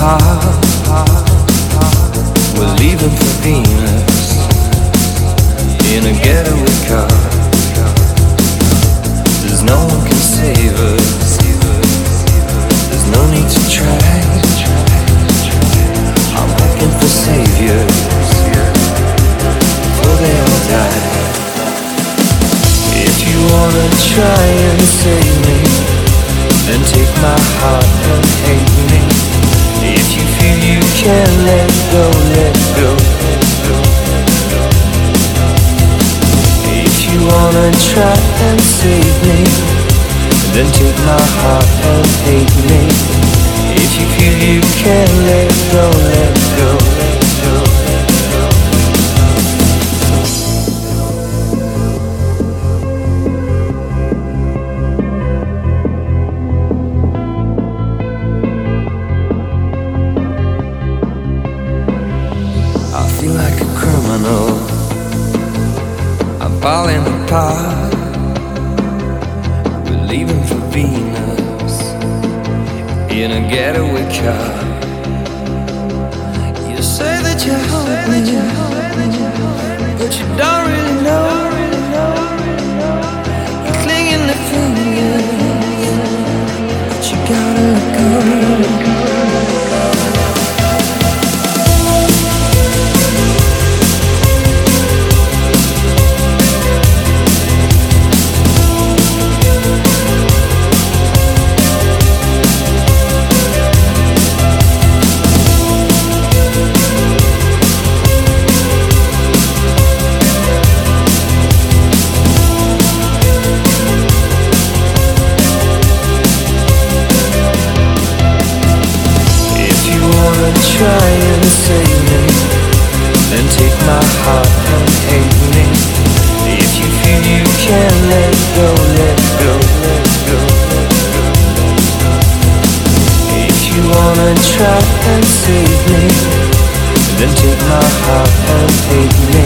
heart. We're leaving for Venus in a getaway car. There's no one can save us. There's no need to try. I'm looking for saviors before they all die. If you wanna try and save me, then take my heart and hate me. If you feel you can't let go, let go, let go. If you wanna try and save me, then take my heart and hate me. If you feel you can't let go, let go, let go, let go. I feel like a criminal. I'm falling apart. We're leaving for Venus in a getaway car. You say that you hope me, but you don't really know. You're clinging to fingers, but you gotta let go. Try and save me, then take my heart and hate me. If you feel you can't let go, let go, let go, let go, let go. If you wanna try and save me, then take my heart and hate me.